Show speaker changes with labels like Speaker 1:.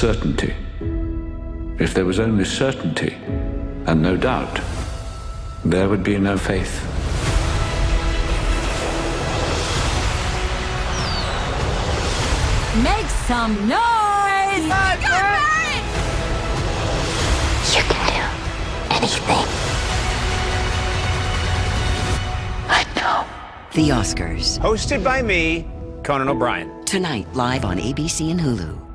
Speaker 1: certainty. If there was only certainty and no doubt, there would be no faith.
Speaker 2: Make some noise!
Speaker 3: You're right!
Speaker 4: You can do anything. I know.
Speaker 5: The Oscars.
Speaker 6: Hosted by me, Conan O'Brien.
Speaker 5: Tonight, live on ABC and Hulu.